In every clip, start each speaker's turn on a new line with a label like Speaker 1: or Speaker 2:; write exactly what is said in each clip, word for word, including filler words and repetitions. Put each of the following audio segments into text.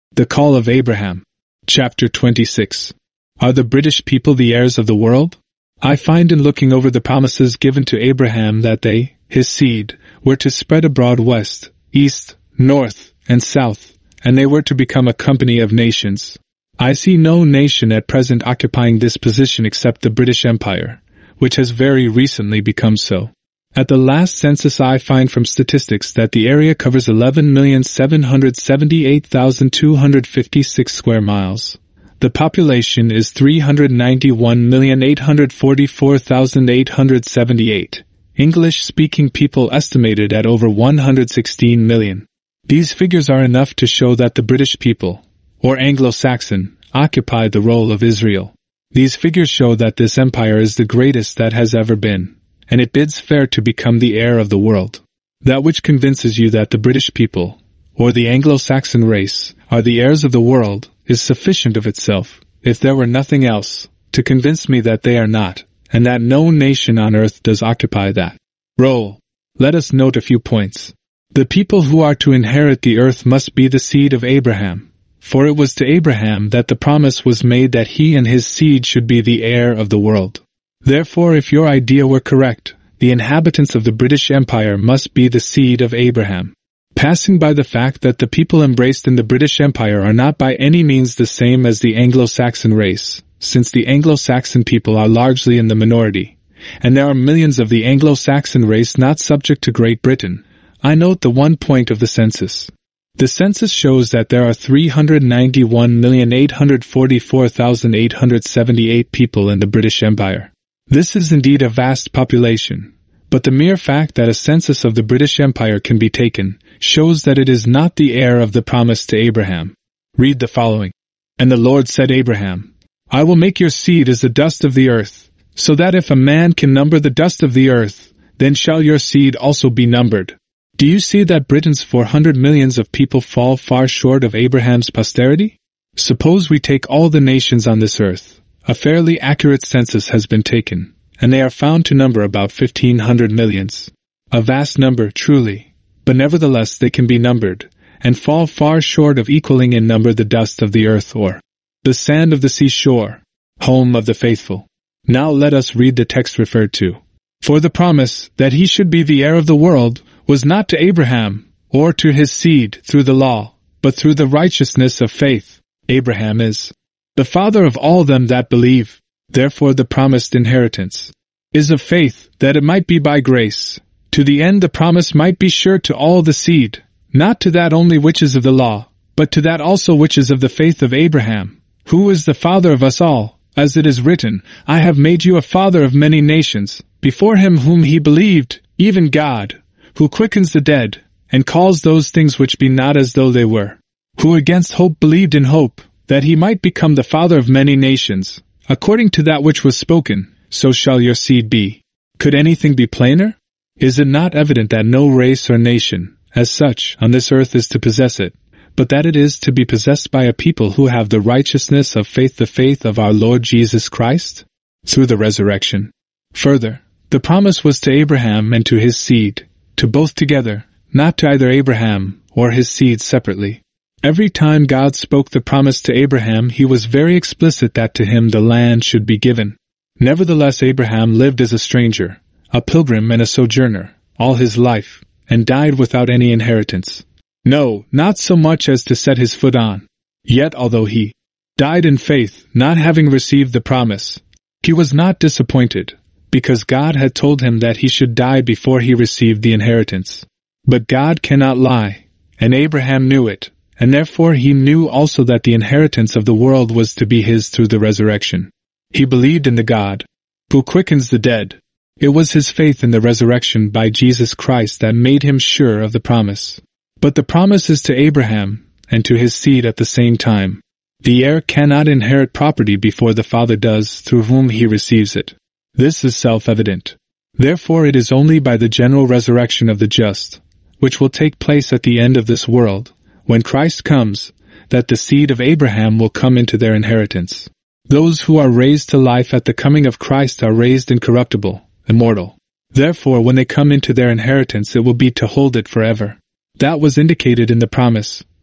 Speaker 1: The Call of Abraham. Chapter twenty-six. Are the British people the heirs of the world? I find in looking over the promises given to Abraham that they, his seed, were to spread abroad west, east, north, and south, and they were to become a company of nations. I see no nation at present occupying this position except the British Empire, which has very recently become so. At the last census I find from statistics that the area covers eleven million seven hundred seventy-eight thousand two hundred fifty-six square miles. The population is three hundred ninety-one million eight hundred forty-four thousand eight hundred seventy-eight, English-speaking people estimated at over one hundred sixteen million. These figures are enough to show that the British people, or Anglo-Saxon, occupy the role of Israel. These figures show that this empire is the greatest that has ever been, and it bids fair to become the heir of the world. That which convinces you that the British people, or the Anglo-Saxon race, are the heirs of the world, is sufficient of itself, if there were nothing else, to convince me that they are not, and that no nation on earth does occupy that role. Let us note a few points. The people who are to inherit the earth must be the seed of Abraham, for it was to Abraham that the promise was made that he and his seed should be the heir of the world. Therefore, if your idea were correct, the inhabitants of the British Empire must be the seed of Abraham. Passing by the fact that the people embraced in the British Empire are not by any means the same as the Anglo-Saxon race, since the Anglo-Saxon people are largely in the minority, and there are millions of the Anglo-Saxon race not subject to Great Britain, I note the one point of the census. The census shows that there are three hundred ninety-one million eight hundred forty-four thousand eight hundred seventy-eight people in the British Empire. This is indeed a vast population, but the mere fact that a census of the British Empire can be taken shows that it is not the heir of the promise to Abraham. Read the following. And the Lord said to Abraham, I will make your seed as the dust of the earth, so that if a man can number the dust of the earth, then shall your seed also be numbered. Do you see that Britain's four hundred millions of people fall far short of Abraham's posterity? Suppose we take all the nations on this earth. A fairly accurate census has been taken, and they are found to number about fifteen hundred millions. A vast number, truly, but nevertheless they can be numbered, and fall far short of equaling in number the dust of the earth or the sand of the seashore, home of the faithful. Now let us read the text referred to. For the promise that he should be the heir of the world was not to Abraham, or to his seed through the law, but through the righteousness of faith. Abraham is the father of all them that believe. Therefore the promised inheritance is of faith, that it might be by grace, to the end the promise might be sure to all the seed, not to that only which is of the law, but to that also which is of the faith of Abraham, who is the father of us all, as it is written, I have made you a father of many nations, before him whom he believed, even God, who quickens the dead, and calls those things which be not as though they were, who against hope believed in hope, that he might become the father of many nations, according to that which was spoken, so shall your seed be. Could anything be plainer? Is it not evident that no race or nation, as such, on this earth is to possess it, but that it is to be possessed by a people who have the righteousness of faith, the faith of our Lord Jesus Christ, through the resurrection? Further, the promise was to Abraham and to his seed, to both together, not to either Abraham or his seed separately. Every time God spoke the promise to Abraham, he was very explicit that to him the land should be given. Nevertheless, Abraham lived as a stranger, a pilgrim and a sojourner, all his life, and died without any inheritance. No, not so much as to set his foot on. Yet although he died in faith, not having received the promise, he was not disappointed, because God had told him that he should die before he received the inheritance. But God cannot lie, and Abraham knew it. And therefore he knew also that the inheritance of the world was to be his through the resurrection. He believed in the God who quickens the dead. It was his faith in the resurrection by Jesus Christ that made him sure of the promise. But the promise is to Abraham and to his seed at the same time. The heir cannot inherit property before the father does through whom he receives it. This is self-evident. Therefore it is only by the general resurrection of the just, which will take place at the end of this world, when Christ comes, that the seed of Abraham will come into their inheritance. Those who are raised to life at the coming of Christ are raised incorruptible, immortal. Therefore, when they come into their inheritance, it will be to hold it forever. That was indicated in the promise,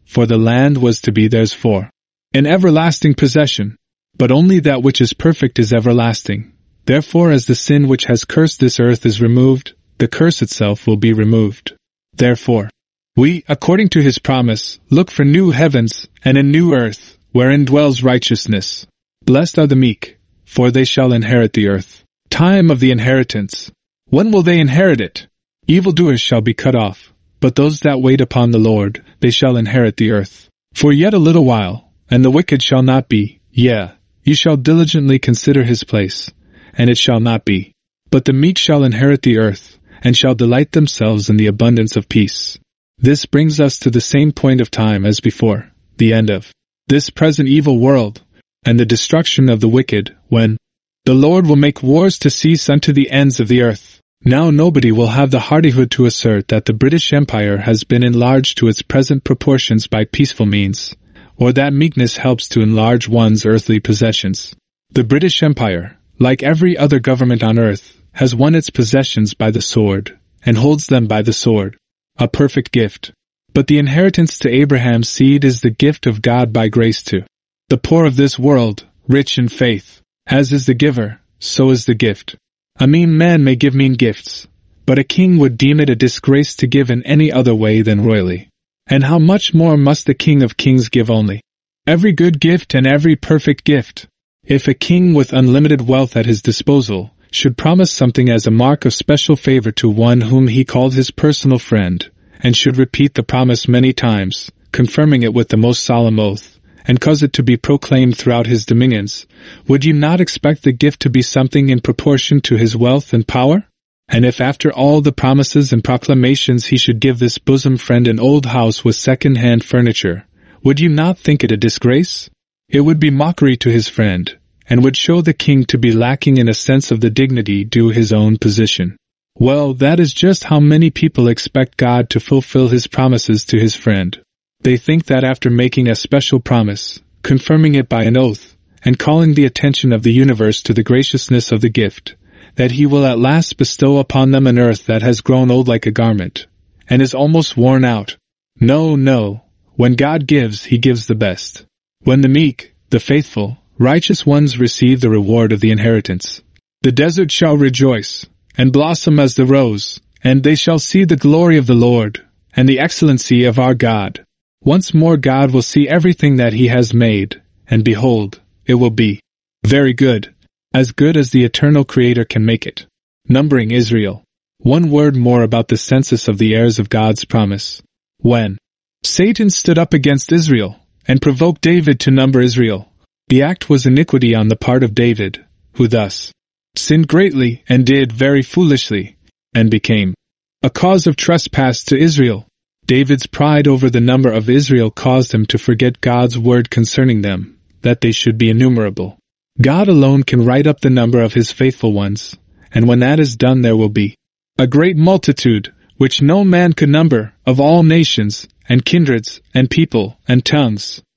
Speaker 1: for the land was to be theirs for an everlasting possession. But only that which is perfect is everlasting. Therefore, as the sin which has cursed this earth is removed, the curse itself will be removed. Therefore, we, according to his promise, look for new heavens and a new earth, wherein dwells righteousness. Blessed are the meek, for they shall inherit the earth. Time of the inheritance. When will they inherit it? Evildoers shall be cut off, but those that wait upon the Lord, they shall inherit the earth. For yet a little while, and the wicked shall not be, yea, you shall diligently consider his place, and it shall not be. But the meek shall inherit the earth, and shall delight themselves in the abundance of peace. This brings us to the same point of time as before, the end of this present evil world, and the destruction of the wicked, when the Lord will make wars to cease unto the ends of the earth. Now nobody will have the hardihood to assert that the British Empire has been enlarged to its present proportions by peaceful means, or that meekness helps to enlarge one's earthly possessions. The British Empire, like every other government on earth, has won its possessions by the sword, and holds them by the sword. A perfect gift. But the inheritance to Abraham's seed is the gift of God by grace to the poor of this world, rich in faith. As is the giver, so is the gift. A mean man may give mean gifts, but a king would deem it a disgrace to give in any other way than royally. And how much more must the King of Kings give only every good gift and every perfect gift? If a king with unlimited wealth at his disposal should promise something as a mark of special favor to one whom he called his personal friend, and should repeat the promise many times, confirming it with the most solemn oath, and cause it to be proclaimed throughout his dominions, would you not expect the gift to be something in proportion to his wealth and power? And if after all the promises and proclamations he should give this bosom friend an old house with second-hand furniture, would you not think it a disgrace? It would be mockery to his friend, and would show the king to be lacking in a sense of the dignity due his own position. Well, that is just how many people expect God to fulfill his promises to his friend. They think that after making a special promise, confirming it by an oath, and calling the attention of the universe to the graciousness of the gift, that he will at last bestow upon them an earth that has grown old like a garment, and is almost worn out. No, no. When God gives, he gives the best. When the meek, the faithful, righteous ones receive the reward of the inheritance, the desert shall rejoice, and blossom as the rose, and they shall see the glory of the Lord, and the excellency of our God. Once more God will see everything that he has made, and behold, it will be very good, as good as the eternal Creator can make it. Numbering Israel. One word more about the census of the heirs of God's promise. When Satan stood up against Israel, and provoked David to number Israel, the act was iniquity on the part of David, who thus sinned greatly and did very foolishly, and became a cause of trespass to Israel. David's pride over the number of Israel caused him to forget God's word concerning them, that they should be innumerable. God alone can write up the number of his faithful ones, and when that is done there will be a great multitude, which no man could number, of all nations, and kindreds, and people, and tongues.